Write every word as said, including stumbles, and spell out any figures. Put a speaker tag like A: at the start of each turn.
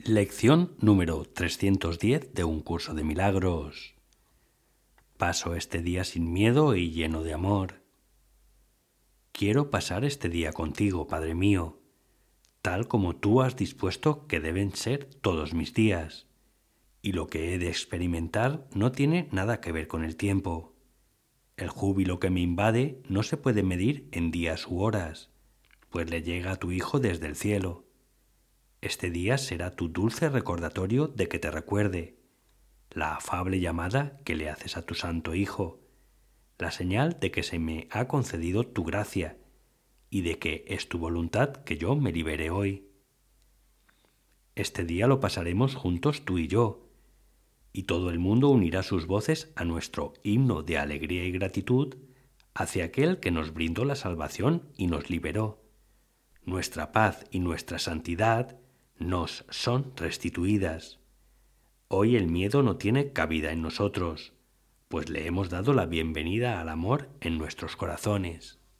A: Lección número trescientos diez de un curso de milagros. Paso este día sin miedo y lleno de amor. Quiero pasar este día contigo, Padre mío, tal como tú has dispuesto que deben ser todos mis días. Y lo que he de experimentar no tiene nada que ver con el tiempo. El júbilo que me invade no se puede medir en días u horas, pues le llega a tu Hijo desde el cielo. Este día será tu dulce recordatorio de que te recuerde, la afable llamada que le haces a tu Santo Hijo, la señal de que se me ha concedido tu gracia y de que es tu voluntad que yo me libere hoy. Este día lo pasaremos juntos tú y yo, y todo el mundo unirá sus voces a nuestro himno de alegría y gratitud hacia aquel que nos brindó la salvación y nos liberó. Nuestra paz y nuestra santidad nos son restituidas. Hoy el miedo no tiene cabida en nosotros, pues le hemos dado la bienvenida al amor en nuestros corazones.